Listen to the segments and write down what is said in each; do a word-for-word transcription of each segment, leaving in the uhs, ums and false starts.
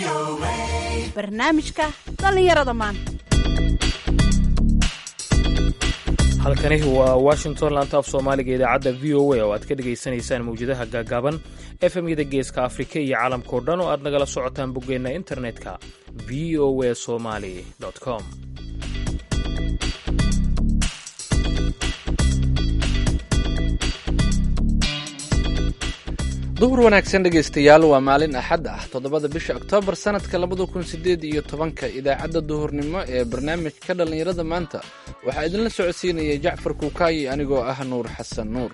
barnaamijka dhallinyarada maanta. halkani waa washington laanta af soomaaliga idaacadda v o a oo aad ka dhegaysanaysaan mawjadaha gaagaaban efemyada geeska afrika iyo caalamkao dhan oo aad nagala socotaan boggeenna internetka v o a somali com. duhur wanaagsan dhegaystayaal, waa maalin axad ah toddobada bisha oktoobar sanadka labada kun sideed iyo tobanka. idaacadda duhurnimo ee barnaamijka dhallinyarada maanta waxaa idinla socodsiinaya jacfar kuukaayi anigoo ah nuur xasan nuur.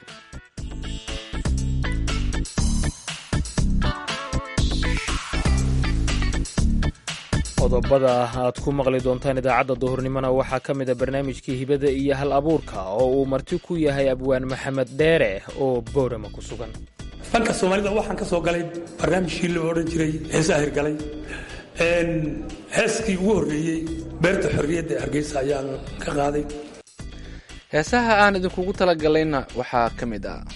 qodobada aad ku maqli doontaan idaacadda duhurnimona waxaa ka mid a barnaamijkii hibada iyo hal abuurka oo uu marti ku yahay abwaan maxamed dheere oo boorama ku sugan. fanka soomaalida waxaan ka soo galay barnaamijkii la odhan jiray heesaha hirgalay. heeskii ugu horreeyey beerta xorriyadda ee hargeysa ayaan ka qaaday. heesaha aan idinkugu talagalayna waxaa ka mid ah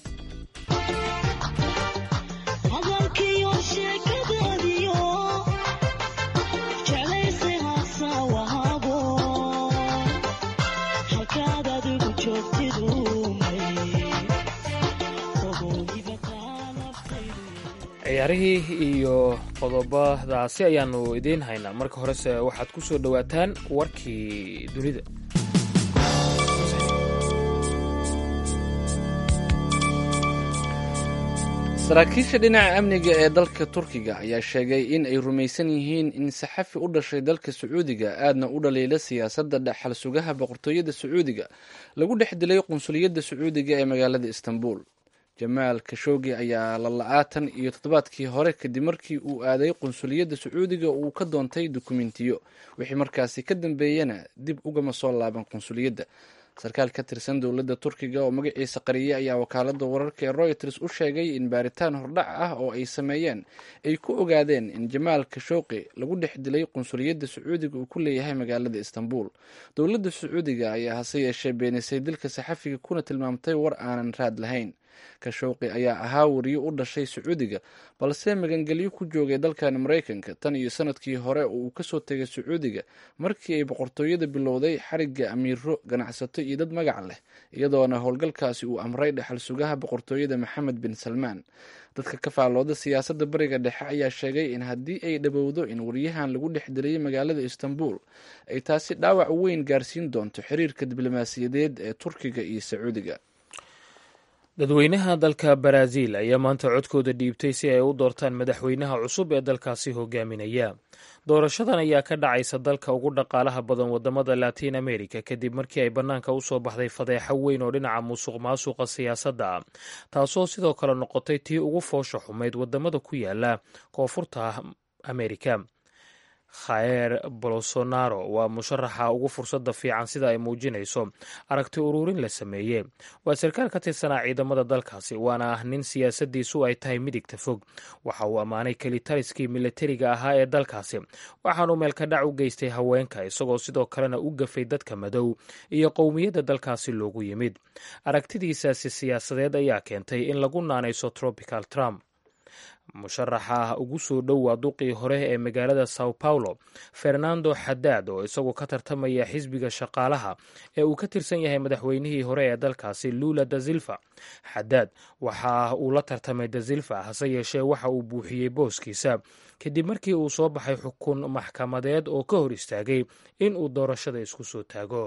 ciyaarihii iyo qodobadaasi ayaannu idiin haynaa. marka horese waxaad ku soo dhowaataan warkii dunida. saraakiisha dhinaca amniga ee dalka turkiga ayaa sheegay in ay rumaysan yihiin in saxafi u dhashay dalka sacuudiga aadna u dhaliila siyaasadda dhaxal sugaha boqortooyada sacuudiga lagu dhex dilay qunsuliyadda sacuudiga ee magaalada istanbul. jamaal kashoogi ayaa lala-aatan iyo toddobaadkii hore kadib markii uu aaday qunsuliyadda sacuudiga uu ka doontay dukumentiyo, wixii markaasi ka dambeeyana dib ugama soo laaban qunsuliyadda. sarkaal ka tirsan dowladda turkiga oo magaciisa qariyay ayaa wakaaladda wararka ee royters u sheegay in baaritaan hordhac ah oo ay sameeyeen ay ku ogaadeen in jamaal kashooqi lagu dhex dilay qunsuliyadda sacuudiga uu ku leeyahay magaalada istanbul. dowladda sacuudiga ayaa hase yeeshee beenisay dilka saxafiga kuna tilmaamtay war aanan raad lahayn. kashooqi ayaa ahaa wariyo u dhashay sacuudiga balse magangelyo ku joogay dalkan maraykanka tan iyo sanadkii hore oo uu kasoo tegay sacuudiga markii ay boqortooyada bilowday xarigga amiiro, ganacsato iyo dad magac leh, iyadoona howlgalkaasi uu amray dhaxal sugaha boqortooyada maxamed bin salmaan. dadka ka faallooda siyaasadda bariga dhexe ayaa sheegay in haddii ay dhowowdo in wariyahan lagu dhex dilay magaalada istanbul ay taasi dhaawac weyn gaarsiin doonto xiriirka diblomaasiyadeed ee turkiga iyo sacuudiga. dadweynaha dalka baraaziil ayaa maanta codkooda dhiibtay si ay u doortaan madaxweynaha cusub ee dalkaasi hogaaminaya. doorashadan ayaa ka dhacaysa dalka ugu dhaqaalaha badan wadamada latiin america kadib markii ay bannaanka u soo baxday fadeexo weyn oo dhinaca musuq maasuqa siyaasadda ah, taasoo sidoo kale noqotay tii ugu foosha xumayd wadamada ku yaala koonfurta amerika. khaer bolsonaro waa musharaxa ugu fursadda fiican sida ay muujinayso aragti ururin la sameeyey. waa sarkaal ka tirsanaa ciidamada dalkaasi, waana ah nin siyaasaddiisu ay tahay midigta fog. waxa uu ammaanay kelitariskii milatariga ahaa ee dalkaasi, waxaanuu meelka dhac u geystay haweenka, isagoo sidoo kalena u gafay dadka madow iyo qowmiyadda dalkaasi loogu yimid. aragtidiisaasi siyaasadeed ayaa keentay in lagu naanayso tropical trump. musharaxa ugu soo dhow waa duqii hore ee magaalada sao paulo, fernando xadaad, oo isagu ka tartamaya xisbiga shaqaalaha ee uu ka tirsan yahay madaxweynihii hore ee dalkaasi lula da silva. xadaad waxa uu la tartamay da silva, hase yeeshee waxa uu buuxiyey booskiisa kadib markii uu soo baxay xukun maxkamadeed oo ka hor istaagay in uu doorashada isku soo taago.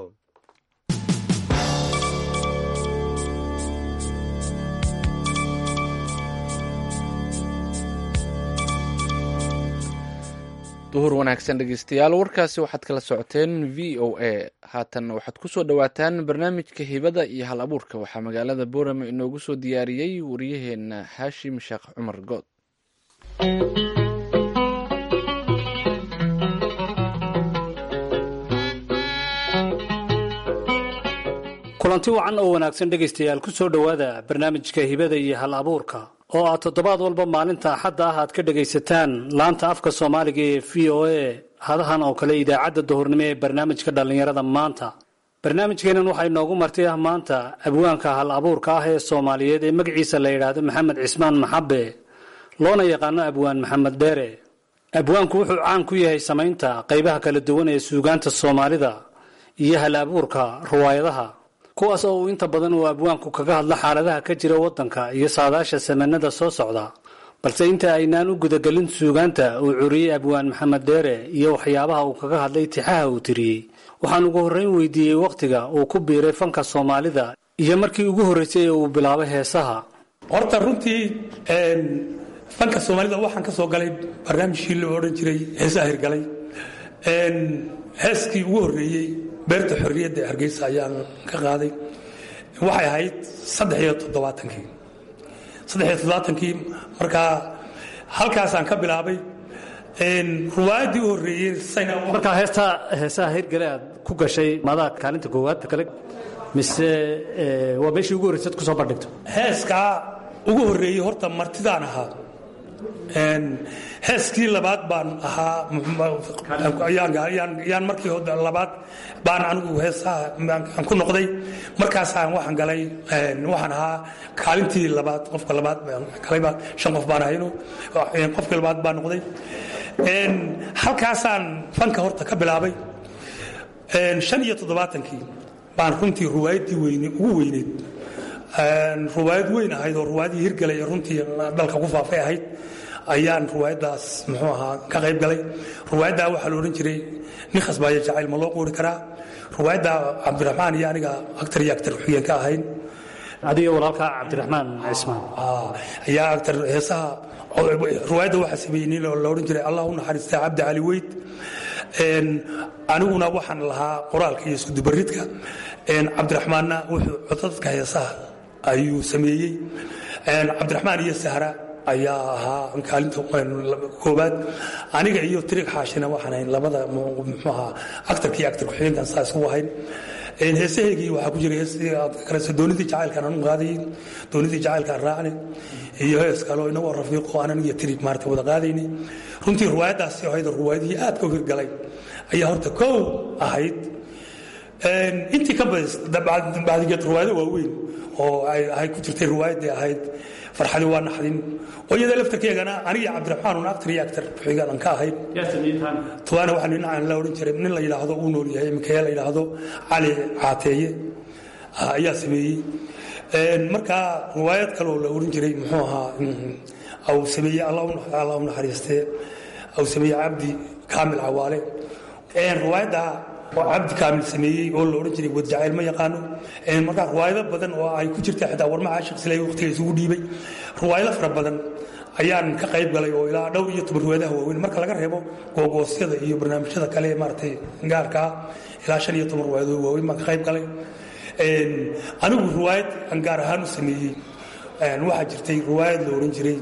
duhur wanaagsan dhegeystayaal, warkaasi waxaad kala socoteen v o a. haatan waxaad ku soo dhowaataan barnaamijka hibada iyo hal abuurka. waxaa magaalada boorama inoogu soo diyaariyey waryaheena xaashim sheekh cumar good. kulanti wacan oo wanaagsan dhegaystayaal, ku soo dhowaada barnaamijka hibada iyo hal abuurka oo aad toddobaad walba maalinta axadda ah aad ka dhegaysataan laanta afka soomaaliga ee v o a hadahan oo kale idaacadda duhurnimo ee barnaamijka dhallinyarada maanta. barnaamijkeennan waxaa inoogu marti ah maanta abwaanka hal abuurka ah ee soomaaliyeed ee magaciisa la yidhaahdo maxamed cismaan maxabe, loona yaqaano abwaan maxamed dheere. abwaanku wuxuu caan ku yahay samaynta qaybaha kala duwan ee suugaanta soomaalida iyo hal-abuurka riwaayadaha kuwaas oo uu inta badan uu abwaanku kaga hadla xaaladaha ka jira waddanka iyo saadaasha samanada soo socda balse inta aynaan u gudagelin suugaanta uu curiyey abwaan maxamed dheere iyo waxyaabaha uu kaga hadlay tixaha uu tiriyey waxaan ugu horrayn weydiiyey wakhtiga uu ku biiray fanka soomaalida iyo markii ugu horraysay ee uu bilaabay heesaha horta runtii fanka soomaalida waxaan ka soo galay barnaamijkii la odhan jiray heesaha hirgalay heeskii ugu horreeyey beerta xorriyadda ee hargeysa ayaan ka qaaday waxay ahayd saddex iyo toddobaatankii saddex iyo toddobaatankii markaa halkaasaan ka bilaabay ruwaayaddii u horreeyey markaa heestaa heesaha hirgale aad ku gashay maadaa kaalinta koowaadta kale mise waa meeshii ugu horreysay ad ku soo bandhigto heeskaa ugu horreeyey horta martidaan ahaa heeskii labaad baan ahaa yaan markii labaad baan anigu heesaha aan ku noqday markaasaan waxaan galay waxaan ahaa kaalintii labaad qofka labaad galayba shan qof baan ahayno qofkii labaad baan noqday halkaasaan fanka horta ka bilaabay shan iyo toddobaatankii baan runtii ruwaayaddii weyne ugu weyneyd ruwaayad weyn ahayd oo ruwaayadii hirgalay ee runtii dalka ku faafay ahayd ayaan ruwaayaddaas muxuu ahaa ka qayb galay ruwaayaddaa waxaa la odhan jiray nin khasbaaya jacayl ma loo qoori karaa ruwaayadda cabdiraxmaan iyo aniga actar iyo actar xigeen ka ahayn adiga walaalka cabdiraxmaan cismaan ayaa actar heesaha ruwaayadda waxaa sameeyey nin la odhan jiray allah u naxariista cabdi cali weyd aniguna waxaan lahaa qoraalka iyo iskudubaridka cabdiraxmaanna wuxuu codadka heesaha ayuu sameeyey cabdiraxmaan iyo sahra ayaa ahaa kaalinta koobaad aniga iyo trig xaashina waxaan ahayn labada muxuu ahaa actarka iyo actar ku-xigeenkan saas u ahayn heesahaygii waxaa ku jiray hees doonidii jacaylkaan anu qaadayey doonidii jacaylkaan raacne iyo hees kaleo inagoo rafiiqo anan iyo trig maarata wada qaadaynay runtii ruwaayaddaasi ahayd ruwaayadihii aadka u hirgalay ayaa horta kow ahayd intii ka bacdigeed ruwaayado waaweyn oo ay ku jirtay ruwaayaddii ahayd farxadi waa naxdin oo iyada laftarkeegana aniga cabdiraxmaan un actar iyo actar ku-xigeenan ka ahayd tuwaana waxaa dhinacaan la odhan jiray nin la yidhaahdo uu nool yahay imikee la yidhaahdo cali caateeye ayaa sameeyey markaa ruwaayad kaloo la odhan jiray muxuu ahaa au sameeyey allah u naxariistee au sameeyey cabdi kaamil cawaale ruwaayadda oo cabdi kaamil sameeyey oo la odhan jiray wadjacayl ma yaqaano markaa ruwaayado badan oo ay ku jirta xitaa warmaca sheekh silay waqtiga isugu dhiibay ruwaayado fara badan ayaan ka qayb galay oo ilaa dhowr iyo toban ruwaayadaha waaweyn marka laga reebo googoosyada iyo barnaamijyada kale ee maaragtay gaarkaa ilaa shan iyo toban ruwaayado waaweyn baan ka qayb galay anigu ruwaayad aan gaar ahaan u sameeyey waxaa jirtay ruwaayad la odhan jiray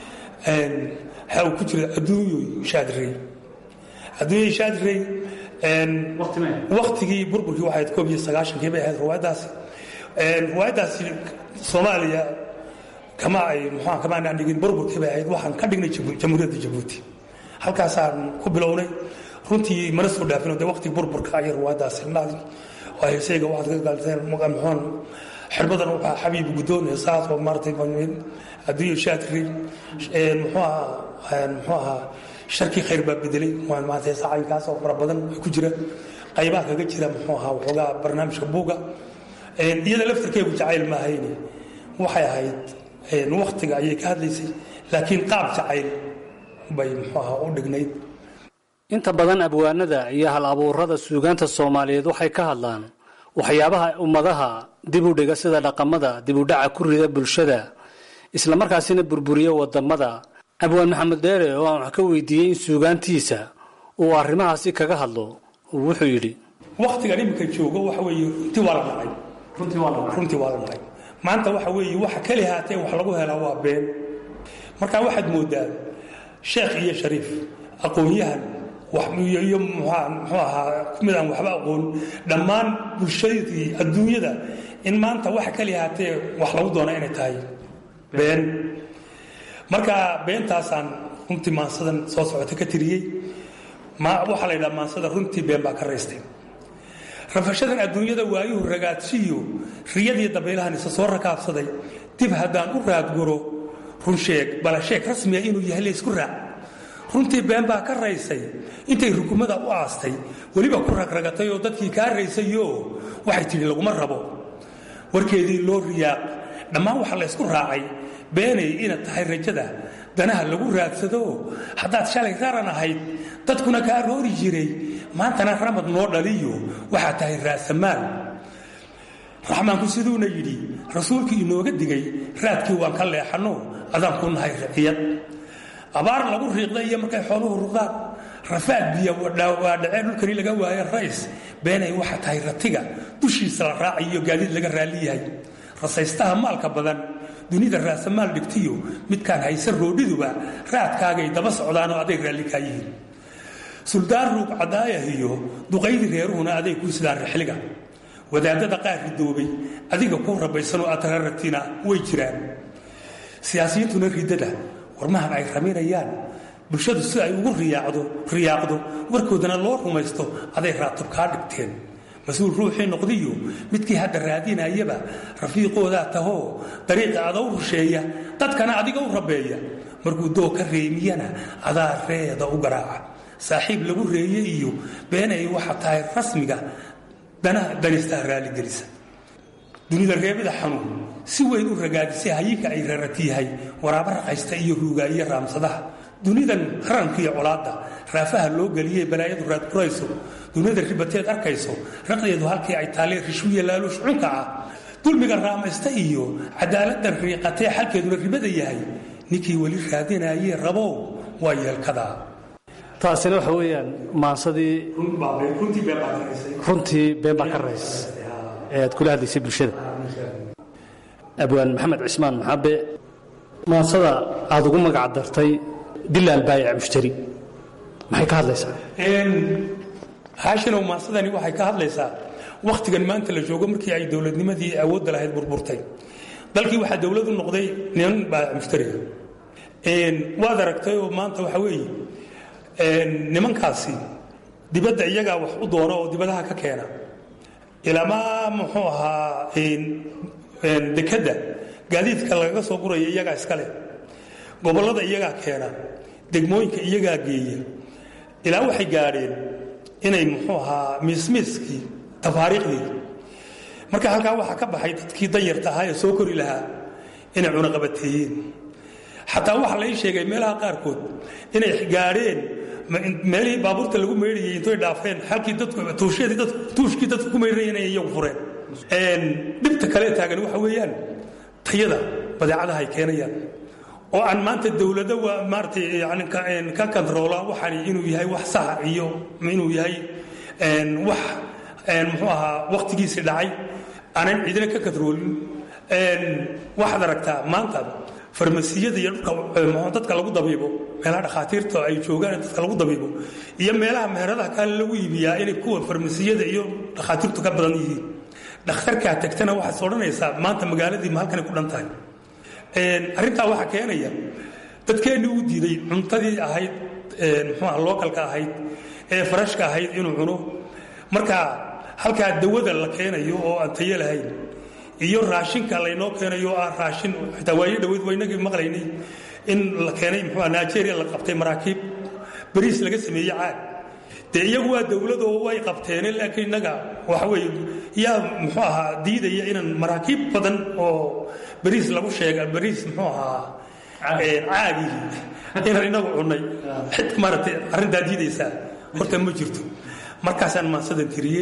ku jira adduunyoy shaadirey adduunyoy shaadirey waktigii burburkii waxay ahayd koob iyo sagaashankii bay ahayd ruwaayaddaasi ruwaayaddaasi soomaaliya kama ay muxua kama anaan dhigin burburkii bay ahayd waxaan ka dhignay jamhuuriyadda jabuuti halkaasaan ku bilownay runtii mana soo dhaafino dee waktigii burburka ayay ruwaayaddaasi dhacday waa heesayga waxaad ka gaalteen muxuun xirbadan waxaa xabiib guddoon heesaas oo maaratay adduunyo shaadri muxuu ahaa muxuu ahaa sharkii khayr baa bedelay maanta heesa caynkaas oo fara badan ku jira qaybaha kaga jira muxuu ahaa waxoogaa barnaamijka buuga iyada laftarkeegu jacayl ma ahayne waxay ahayd waktiga ayay ka hadlaysay laakiin qaab jacayl bay muxuu ahaa u dhignayd inta badan abwaanada iyo hal abuurada suugaanta soomaaliyeed waxay ka hadlaan waxyaabaha ummadaha dib u dhiga sida dhaqamada dib u dhaca ku rida bulshada isla markaasina burburiya wadamada abwaan maxamed dheere oo aan wax ka weydiiyey in suugaantiisa uu arrimahaasi kaga hadlo wuxuu yidhi waktigan iminka joogo waxa weeye runtii waa la dhacay runtii waa la dhacay maanta waxa weeye waxa keli haatee wax lagu helaa waa been marka waxaad moodaa sheekh iyo shariif aqoon-yahan iyo muxuu ahaa mid aan waxba aqoon dhammaan bulshadii adduunyada in maanta waxa keli haatee wax lagu doona inay tahay been marka beentaasaan runtii maansadan soo socota ka tiriyey waxaa la yidhaha maansada runtii been baa ka raystay rafashadan adduunyada waayuhu ragaadsiiyo riyadii dabaylahan isa soo rakaabsaday dib haddaan u raadguro run sheeg bala sheeg rasmiga inuu yahay laysku raac runtii been baa ka raysay intay rukumada u aastay weliba ku ragragatay oo dadkii kaa raysayo waxay tidhi laguma rabo warkeedii loo riyaaq dhammaan waxa la ysku raacay beenay inaad tahay rajada danaha lagu raadsado haddaad shalay raran ahayd dadkuna kaa roori jiray maantana ramad noo dhaliyo waxaad tahay raasamaal raxmaanku siduuna yidhi rasuulkii inooga digay raadkii waan ka leexanno adaan ku nahay riciyad abaar lagu riiqda iyo markay xooluhu ruqdaan rafaad biyo waa dhaceen dhulkani laga waayo rays beenay waxa tahay ratiga dushiisa la raacayo gaadiid laga raali yahay rasaystaha maalka badan dunida raasamaal dhigtiyo midkaan haysan roodhiduba raadkaagay daba socdaan oo aday raalli kaa yihiin suldaan ruug cadaayah iyo duqaydii reeruhuna aday kuu sidaan rixliga wadaadada qaar ridoobay adiga kuu rabaysanoo aad tararagtina way jiraan siyaasiyiintuna ridada warmahan ay raminayaan bulshadu si ay ugu riyaacdo riyaaqdo warkoodana loo rumaysto aday raatub kaa dhigteen mas-uul ruuxii noqdiyo midkii hadda raadinayaba rafiiqoodaa tahoo dariiqa ada u rusheeya dadkana adiga u rabeeya markuu doog ka reemiyana adaa reeda u garaaca saaxiib lagu reeye iyo beenay waxa tahay rasmiga danaha danistaa raaligelisa dunida reebida xanuun si weyn u ragaadisay hayinka ay raratiyahay waraaba raqaysta iyo ruugaayiyo raamsadaha dunidan rarankiiyo colaadda raafaha loo geliyey balaayadu raadkurayso dunida ribateed arkayso raqdeedu halkii ay taaleen rishwiya laaluush cunka ah dulmiga raamaysta iyo cadaaladdan riiqatee xalkeeduna ribada yahay ninkii weli raadinayee rabow waa yeelkadaa taasina waxa weeyaan maansadii runtii been baa ka rays ee aad kula hadlaysay bulshada abwaan maxamed cismaan maxabe maansada aad ugu magac dartay dilaal baayac mushtari maxay ka hadlaysaa haashinow maansadani waxay ka hadlaysaa wakhtigan maanta la joogo markii ay dowladnimadii awoodda lahayd burburtay dalkii waxaa dowladu noqday niman baayac mushtariga waad aragtay oo maanta waxa weeye nimankaasi dibadda iyagaa wax u doona oo dibadaha ka keena ilamaa muxuu ahaa dekadda gaadiidka lagaga soo guraya iyagaa iska leh gobollada iyagaa keena degmooyinka iyagaa geeya ilaa waxay gaadheen inay muxuu ahaa miismiiskii tafaariikhdii marka halkaa waxaa ka baxay dadkii danyarta ahaa ee soo kori lahaa inay cunaqabateeyeen xataa waxaa la ii sheegay meelaha qaarkood inay gaadheen meelihii baabuurta lagu meydhayay intoy dhaafeen halkii tuushkii dadku ku meydhanaya inay iyagu fureen dhibta kale taagan waxa weeyaan tayada badeecadaha ay keenayaan oo aan maanta dowladda waa maaratay yani ka kantaroola waxani inuu yahay wax saxa iyo inuu yahay wax muxuu ahaa wakhtigiisii dhacay aanan cidina ka kantaroolin waxaad aragtaa maanta farmasiyada iyo dadka lagu dabiibo meelaha dhakhaatiirta ay joogaan dadka lagu dabiibo iyo meelaha meheradaha kale lagu iibiyaa inay kuwa farmasiyada iyo dhakhaatiirtu ka badan yihiin dhakhtarkaa tagtana waxaad odhanaysaa maanta magaaladii ma halkanay ku dhan tahay arrintaa waxaa keenaya dadkeennii u diiday cuntadii ahayd muxuuaha lookalka ahayd ee farashka ahayd inuu cuno marka halkaa dawada la keenayo oo aan tayo lahayn iyo raashinka laynoo keenayo oo ah raashin xitaa waayo dhaweyd waa inagii maqlaynay in la keenay muxuuaha nigeria la qabtay maraakiib bariis laga sameeyey caad dee iyagu waa dowladoo way qabteene laakiin innaga waxa weeye yaa muxuu ahaa diidaya inaan maraakiib badan oo bariis lagu sheega bariis muxuu ahaa caagii inaan inagu cunnay xid maaragtay arrintaa diidaysaa horta ma jirto markaasaan maansadan tiriyey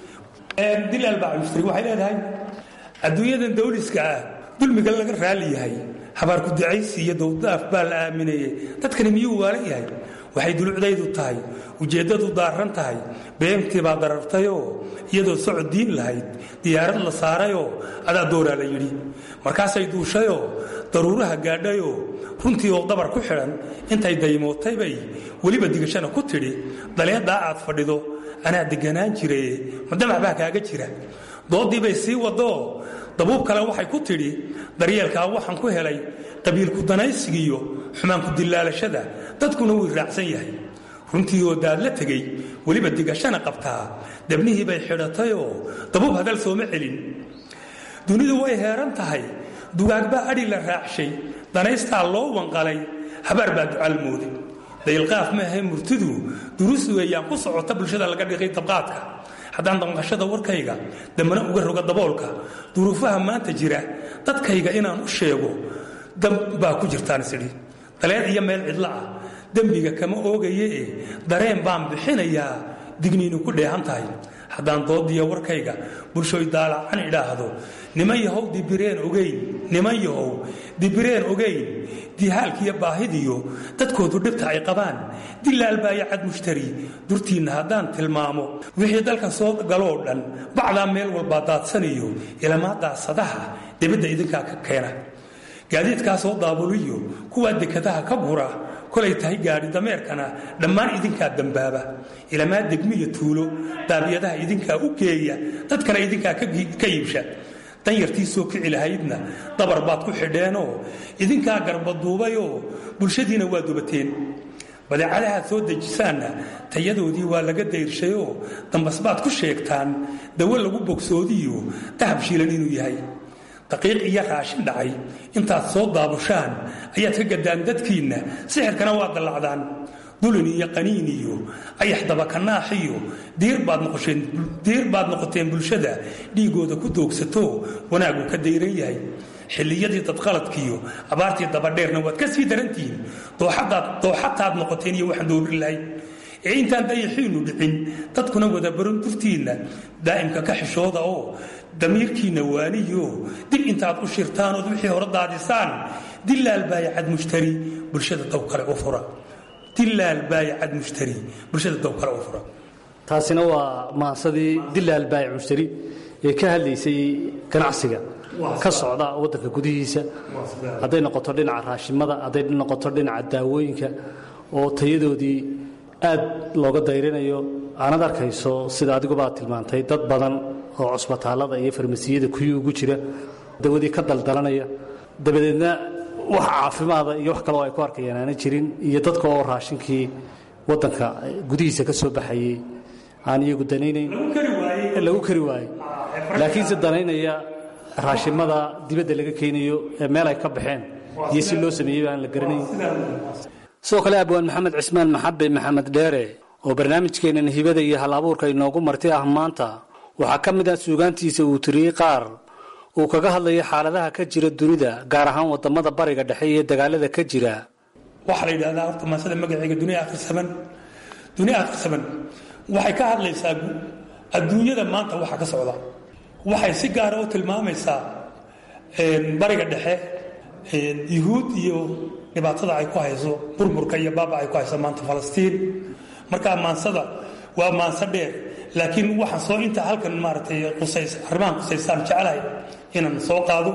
dilaal baa mushtari waxay leedahay adduunyadan dawliska ah dulmiga laga raali yahay habaarku dacaysi iyo dowdaaf baa la aaminayey dadkani miyuu waalan yahay waxay dulucdaydu tahay ujeeddadu daarran tahay beentii baa darartayoo iyadoo socod diin lahayd diyaarad la saarayoo adaa dooraa la yidhi markaasay duushayoo daruuraha gaadhayoo runtii oo dabar ku xidhan intay daymootay bay weliba digashana ku tidhi daleedaa aad fadhido anaa deganaan jiraye madamac baa kaaga jira doodii bay sii wadoo dabuub kale waxay ku tidhi daryeelkaa waxaan ku helay qabiilku danaysigiiyo xumaanku dilaalashada dadkuna wuu raacsan yahay runtii oo daad la tegey weliba digashana qabtaa dabnihii bay xidhatayoo dabuub hadal sooma celin dunidu way heeran tahay dugaag baa adhi la raacshay danaystaa loo wanqalay habaar baa ducaalmooday daylqaaf ma ahay murtidu duruus weeyaan ku socota bulshada laga dhigay dabqaadka haddaan damqashada warkayga dambana uga roga daboolka duruufaha maanta jira dadkayga inaan u sheego dam baa ku jirtaan sidii daleed iyo meel cidla ah dembiga kama oogaye ee dareen baan bixinayaa digniinu ku dheehan tahay haddaan doodiyo warkayga bulshooy daalacan idhaahdo niman yahow dibireen ogeyn niman yahow dibireen ogeyn dihaalkiiyo baahidiyo dadkoodu dhibta ay qabaan dilaal baaya cad mushtari durtiinna haddaan tilmaamo wixii dalka soo galoo dhan bacdaa meel walbaa daadsaniyo ilamaa daasadaha dibadda idinkaa ka keena gaadiidkaa soo daabuliyo kuwaa dekadaha ka gura kolay tahay gaadhi dameerkana dhammaan idinkaa dambaaba ilamaa degmiya tuulo daabiyadaha idinkaa u geeya dadkana idinkaa ka iibsha danyartii soo kici lahaydna dabar baad ku xidheenoo idinkaa garbaduubayoo bulshadiina waa dubateen badeecadahaad soo dejisaanna tayadoodii waa laga dayrshayoo dambasbaad ku sheegtaan dawo lagu bogsoodiyo dahab shiilan inuu yahay daqiiq iyo raashin dhacay intaad soo daabushaan ayaad ka gaddaan dadkiinna sixirkana waa dallacdaan dulin iyo qaniin iyo ayax dabakanaax iyo diir baad noqoteen bulshada dhiigooda ku doogsato wanaagu ka dayran yahay xilliyadii dadqaladkiiyo abaartii dabadheerna waad ka sii darantihiin dooxataad noqoteen iyo waxaan doorin lahayn ee intaan dayaxiinu dhicin dadkuna wada baran durtiinna daa'imka ka xishooda oo damiirkiinna waaniyo dib intaad u shirtaan ood wixii hore daadisaan dilaal baayacad mushtari bulshada dow kale u fura dilaal baayacad mushtari bulshada dow kale u fura taasina waa maasadii dilaal baayac mushtari ee ka hadlaysay ganacsiga ka socda waddanka gudihiisa hadday noqoto dhinaca raashimada hadday noqoto dhinaca daawooyinka oo tayadoodii aad looga dayrinayo aanad arkayso sida adigubaad tilmaantay dad badan oo cusbitaalada iyo farmasiyada kuwii ugu jira dawadii ka daldalanaya dabadeedna wax caafimaada iyo wax kaloo ay ku arkayaan aanan jirin iyo dadka oo raashinkii waddanka gudihiisa ka soo baxayey aan iyagu danaynayn lagu kari waayey laakiinse danaynaya raashimada dibadda laga keenayo ee meel ay ka baxeen iyo si loo sameeyey aan la garanayn sidoo kale abwaan maxamed cismaan maxabe maxamed dheere oo barnaamijkeennan hibada iyo hal abuurka inoogu marti ah maanta waxaa ka mid ah suugaantiisa uu tiriyey qaar uu kaga hadlayo xaaladaha ka jira dunida gaar ahaan wadamada bariga dhexe iyo dagaalada ka jira waxaa la yidhahdaa horta maasada magaceega duniya akhrisaban duniya akhrisaban waxay ka hadlaysaa adduunyada maanta waxa ka socda waxay si gaara u tilmaamaysaa bariga dhexe yuhuud iyo dhibaatada ay ku hayso burburka iyo baaba ay ku hayso maanta falastiin markaa maansada waa maanso dheer laakiin waxaan soo inta halkan maaragtay qusays arrimahan qusaysaan jecelahay inaan soo qaado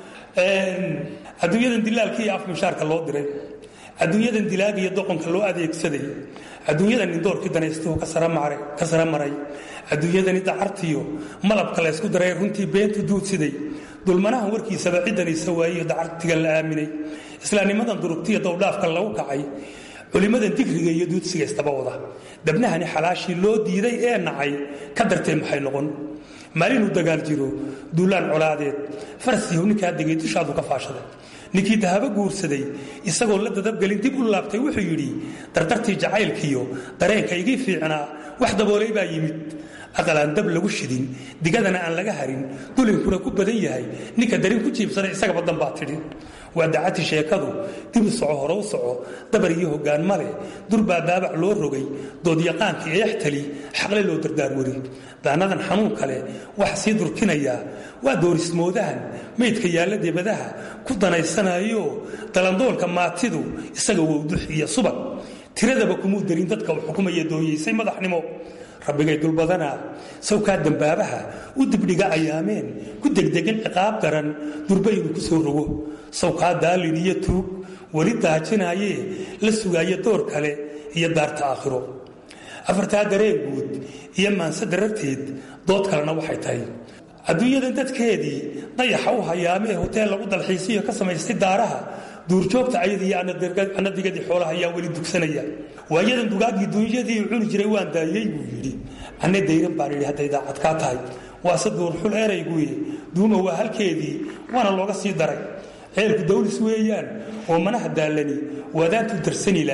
adduunyadan dilaalkii iyo afmishaarka loo diray adduunyadan dilaaga iyo doqonka loo adeegsaday adduunyadan nindoorkii danaystuhu ka saramaray ka sara maray adduunyadani dacartiyo malabka la ysku daray runtii beentu duudsiday dulmanaha warkiisaba ciddanaysa waayiyo dacartiga la aaminay islaamnimadan durugtiya dowdhaafka lagu kacay culimmadan digriga iyo duudsiga istaba wada dabnahani xalaashii loo diiday ee nacay ka dartee maxay noqon maalinuu dagaal jiro duulaan colaadeed farasiihu ninkaa degay dushaadu ka faashaday ninkii dahabo guursaday isagoo la dadabgelin dib u laabtay wuxuu yidhi dardartii jacaylkiyo dareenka igii fiicnaa wax daboolay baa yimid aqalaan dab lagu shidin digadana aan laga harin dulinkuna ku badan yahay ninka darin ku jiibsaday isagaba danbaa tidhi waa dacati sheekadu dib u soco hore u soco dabar iyo hoggaan ma leh durbaa daabac loo rogay doodyaqaankii eextali xaqle loo dardaar wari daanadan xanuun kale waxa sii durkinayaa waa doorismoodahan maydka yaalla debadaha ku danaysanayo dalandoolka maatidu isaga wowdux iyo subag tiradaba kumuu darin dadka uu xukumaya dooyeysay madaxnimo rabbigay dulbadanaa sawkaa dambaabaha u dibdhiga ayaameen ku degdegin ciqaab daran durba inuu ku soo rogo sawkaa daalin iyo tuug weli daajinaayee la sugaaya door kale iyo daarta aakhiro afartaa dareen guud iyo maanse dararteed dood kalena waxay tahay adduunyadan dadkeedii dayaxa u hayaamee hoteel lagu dalxiisiyo ka samaystay daaraha duurjoogta ayadiiyo anadigadii xoolaha ayaa weli dugsanaya waayadan dugaagii duunyadii cuni jiray waan daayey buu yidhi anna dayran baan idhi hadday daacad kaa tahay waase duurxul erayguye duuma waa halkeedii waana looga sii daray ceelku dawlis weeyaan oo manaha daallani waadaantuu darsanilaa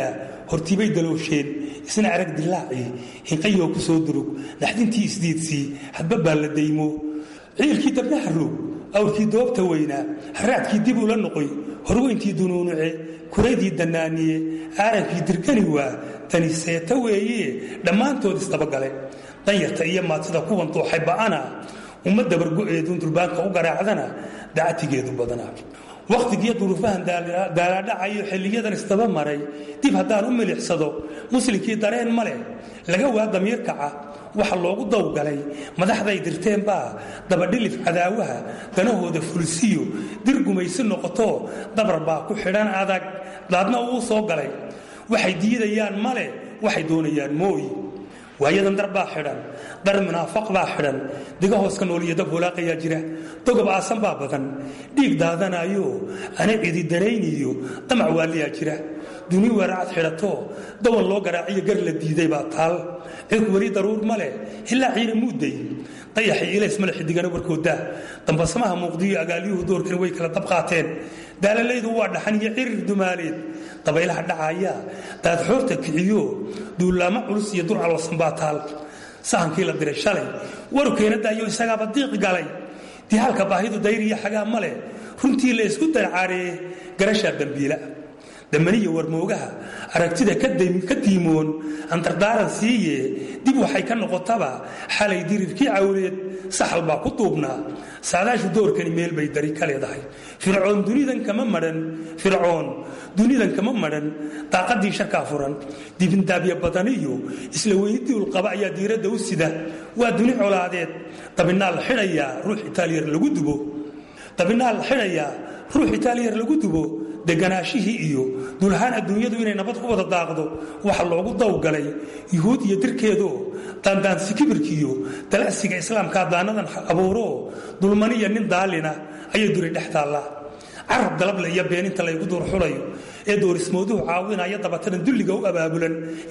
hortibay daloosheen isna arag dilaaci hinqayoo ku soo durug naxdintii isdiidsii hadba baa la daymo ciilkii dabnaha roog awrkii doobta weynaa haraadkii dib ula noqoy horweyntii dunuunuce kuraydii dannaaniye aarankii dirgani waa tani seeta weeye dhammaantood isdabagale danyarta iyo maadsida kuwan dooxay ba'ana ummadda bargo'eeduun durbaanka u garaacdana dacatigeedu badanaa wakhtigiiyo duruufahan daalaadhacayo xilliyadan isdaba maray dib haddaan u milixsado muslimkii dareen ma leh laga waa damiir kaca waxa loogu dawgalay madaxday dirteenbaa dabadhilif cadaawaha danahooda fulsiyo dir gumaysi noqoto dabar baa ku xidhan adag daadna uu soo galay waxay diidayaan ma leh waxay doonayaan mooyi waayadan dar baa xidhan dar munaafaq baa xidhan diga hooska nool iyo dab walaaqayaa jira dogob aasan baa badan dhiig daadanayo ana cidi darayniyo damac waaliyaa jira duni weeracad xidhato dawan loo garaaciyo gar la diiday baa taal cirku weli daruur ma leh ilaa ciina muudday dayaxii ilays male xidigana warkooda dambasamaha muuqdiyo agaalyuhu doorkana way kala dab qaateen daalalaydu waa dhaxan iyo cirir dumaaleed dabaylaha dhacaya daad xoorta kiciyo duulaamo culus iyo dur alwasan baa taal sahankii la diray shalay waru keenadaayo isagaaba diiq galay dihaalka baahidu dayriya xagaa ma leh runtii la isku darcaaree garashaa dambiila damaniya warmoogaha aragtida ka diimoon andardaaran siiye dib waxay ka noqotaba xalay dirirkii cawleed saxal baa ku duubnaa saadaashu doorkani meel bay dari ka leedahay fircoon dunidan kama madhan fircoon dunidan kama madhan daaqadii sharkaa furan dibindaabya badaniyo isla weydiul qaba ayaa diiradda u sida waa duni colaadeed dabinaa la xidhayaa ruux itaaliyar lagu dubo dabinaa la xidhayaa ruux itaaliyar lagu dubo deganaashihii iyo dulhaan adduunyadu inay nabad ku wada daaqdo waxa loogu dawgalay yuhuud iyo dirkeedo daandaansi kibirkiiyo dalacsiga islaamkaa daanadan abuuro dulmaniya nin daalina ayay duri dhex taallaa carab dalable iyo beeninta laygu duurxulayo ee doorismooduhu caawinaya dabatadan dulliga u abaabulan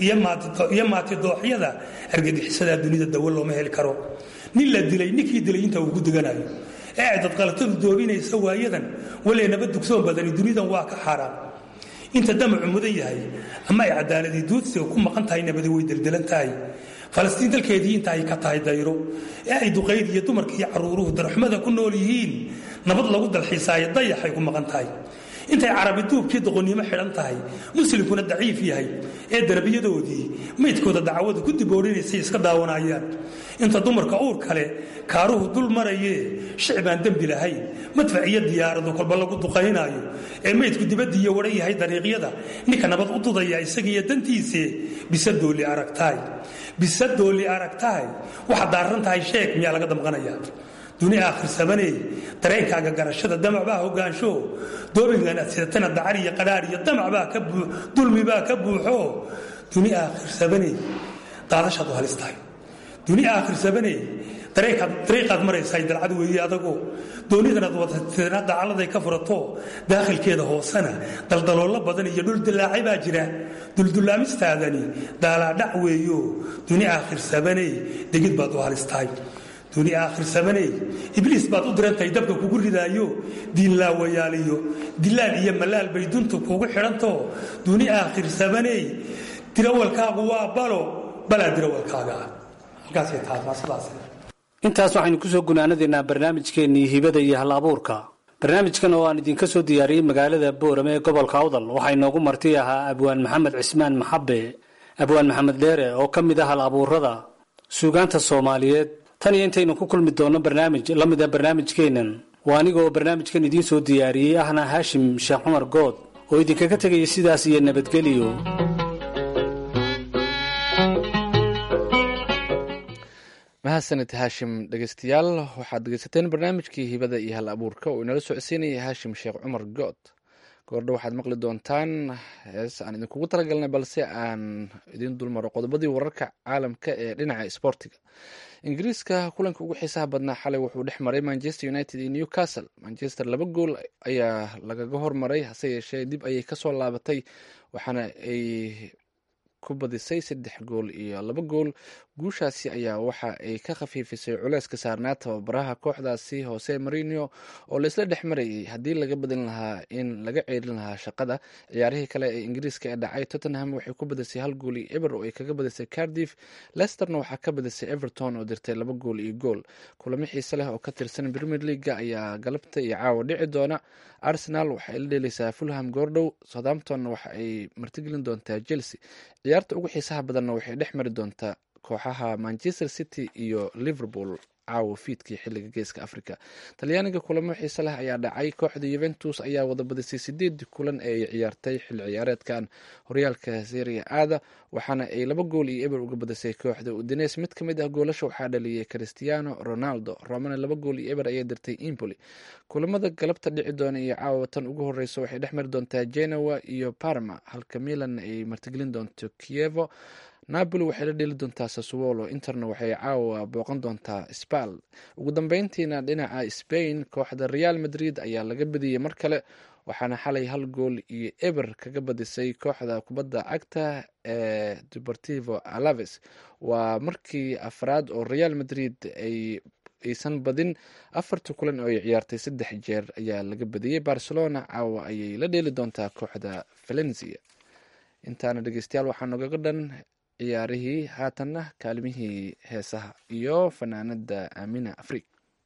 iyo maatidooxyada argagixisadaa dunida dawo looma heli karo nin la dilay ninkii dilay inta uu ku deganayo ee ay dadqalatadu doobinaysa waayadan walee nabad dugsoon badani dunidan waa ka xaaraan inta damacu mudan yahay ama ay cadaaladii duudsiga ku maqan tahay nabadi way deldelan tahay falastiin dalkeedii inta ay ka tahay dayro ee ay duqayd iyo dumarka iyo caruuruhu darxumada ku nool yihiin nabad lagu dalxiisaayo dayaxay ku maqan tahay intay carabi duubkii doqonnimo xidhan tahay muslimkuna daciif yahay ee darbiyadoodii maydkooda dacwadu ku diboorinaysa iska daawanayaan inta dumarka uur kale kaaruhu dul marayee shicbaan dembi lahayn madfac iyo diyaaradu kolba lagu duqaynaayo ee maydku dibaddiiyo wadhan yahay dariiqyada ninka nabad u dudaya isagiiyo dantiise bisadooli aragtahay bisadooli aragtahay waxaad daaran tahay sheeg miyaa laga damqanayaa duni aakhir sabaney dareenkaaga garashada damac baa hogaansho doobigan aad sidatana dacar iyo qadhaar iyo damac baa ka dulmi baa ka buuxo duni aakhir sabaney daadashaad u halis tahay duni aakhir sabaney dariiqaad maraysaa dalcad weeye adagoo doonidanaad wadateena dacaladay ka furato daakhilkeeda hoosena daldaloollo badan iyo dhul dilaacay baa jira duldullaamistaadani daalaadhac weeyo duni aakhir sabaney degid baad u halis tahay duni aakhir sabaney ibliis baad u dirantahay dabka kugu ridaayo diinlaawayaaliyo dilaal iyo malaal bay duntu kugu xidhanto duni aakhir sabaney dirawalkaagu waa balo balaa dirawalkaaga ah halkaasay tahay waa sidaas intaas waxaynu ku soo gunaanadaynaa barnaamijkeennii hibada iyo hal abuurka barnaamijkan oo aan idinka soo diyaariyey magaalada boorame ee gobolka awdal waxaa inoogu marti ahaa abwaan maxamed cismaan maxabe abwaan maxamed dheere oo ka mid ah hal abuurada suugaanta soomaaliyeed tan iyo intaynu ku kulmi doonno barnaamij la mid a barnaamijkeennan waa anigaoo barnaamijkan idiin soo diyaariyey ahna haashim sheekh cumar good oo idinkaga tegaya sidaas iyo nabadgeliyo mahadsanid haashim dhegeystayaal waxaad dhegeysateen barnaamijkii hibada iyo hal abuurka oo inala socodsiinaya haashim sheekh cumar good goordho waxaad maqli doontaan hees aan idinkugu talagalnay balse aan idiin dulmaro qodobadii wararka caalamka ee dhinaca isboortiga ingiriiska kulanka ugu xiisaha badnaa xalay wuxuu dhex maray manchester united iyo newcastle manchester laba gool ayaa lagaga hormaray hase yeeshee dib ayay kasoo laabatay waxaana ay ku badisay saddex gool iyo laba gool guushaasi ayaa waxa ay ka khafiifisay culeyska saarnaa tababaraha kooxdaasi Jose Mourinho oo laisla dhex marayay haddii laga badin lahaa in laga ceerin lahaa shaqada. ciyaarihii kale ee ingiriiska ee dhacay, Tottenham waxay ku badisay hal gool iyo eber oo ay kaga badisay Cardiff. Leicesterna waxaa ka badisay Everton oo dirtay laba gool iyo gool. kulamo xiise leh oo ka tirsan Premier League ayaa galabta iyo caawa dhici doona. Arsenal waxay la dheelaysaa Fulham goordhow, Southampton waxa ay martigelin doontaa Chelsea. ciyaarta ugu xiisaha badanna waxay dhex mari doontaa kooxaha Manchester City iyo Liverpool caawa fiidkii xilliga geeska Afrika. Talyaaniga kulamo xiise leh ayaa dhacay. kooxda Juventus ayaa wada badisay sideed kulan ee ay ciyaartay xilli ciyaareedkan horyaalka Serie A-da, waxaana ay laba gool iyo eber uga badisay kooxda Udinese. mid ka mid ah goolasha waxaa dhaliyay Cristiano Ronaldo. Romana laba gool iyo eber ayay dirtay Empoli. kulamada galabta dhici doona iyo caawa tan ugu horeysa waxay dhex mari doontaa Genoa iyo Parma, halka Milan ay martigelin doonto Chievo. Napoli waxay la dheli doontaa Sassuolo. Interna waxay caawa booqan doontaa Spal. ugu dambeyntiina dhinaca Spain, kooxda Real Madrid ayaa laga badiyey mar kale, waxaana xalay hal gool iyo eber kaga badisay kooxda kubadda cagta ee Deportivo Alaves. waa markii afraad oo Real Madrid ay aysan badin. afarta kulan oo ay ciyaartay saddex jeer ayaa laga badiyey. Barcelona caawa ayay la dheeli doontaa kooxda Valencia. intaana dhegeystayaal waxaa nogaga dhan ciyaarihii. haatanna kaalimihii heesaha iyo fanaanada Aamina Afriik.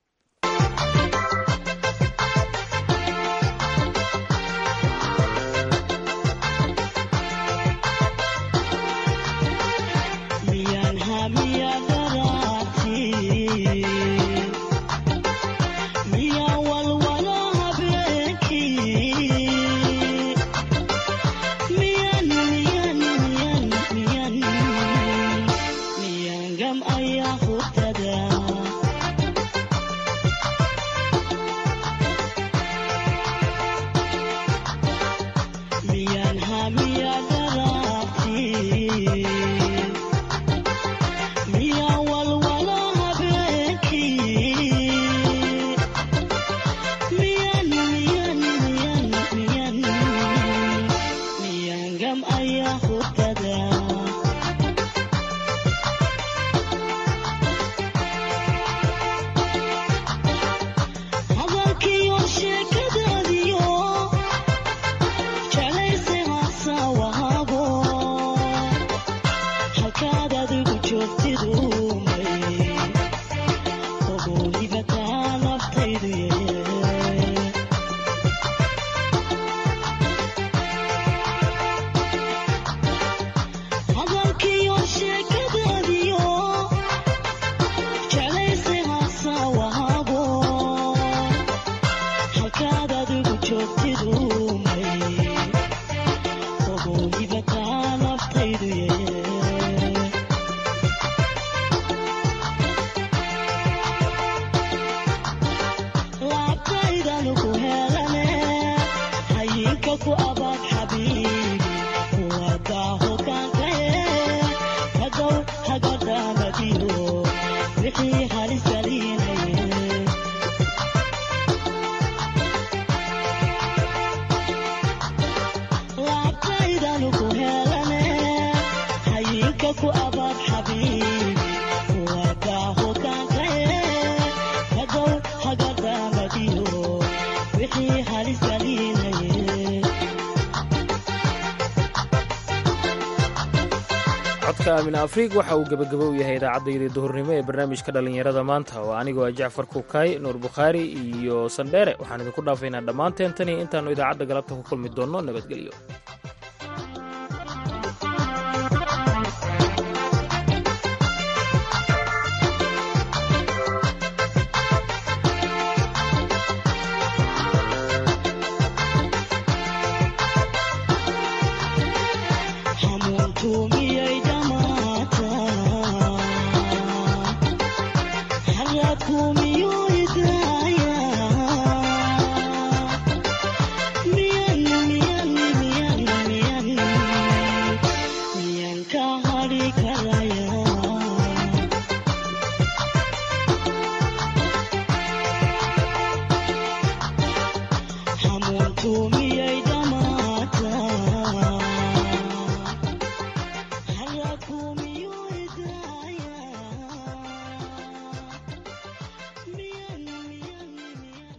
Aamina Afriik waxa uu gabagabo u yahay idaacadda duhurnimo ee barnaamijka dhalinyarada maanta. oo anigoo ah Jacfar Kuukay, Nuur Bukhaari iyo Sandheere waxaan idinku dhaafaynaa dhammaanteen tan iyo intaanu idaacadda galabta ku kulmi doonno. nabadgelyo.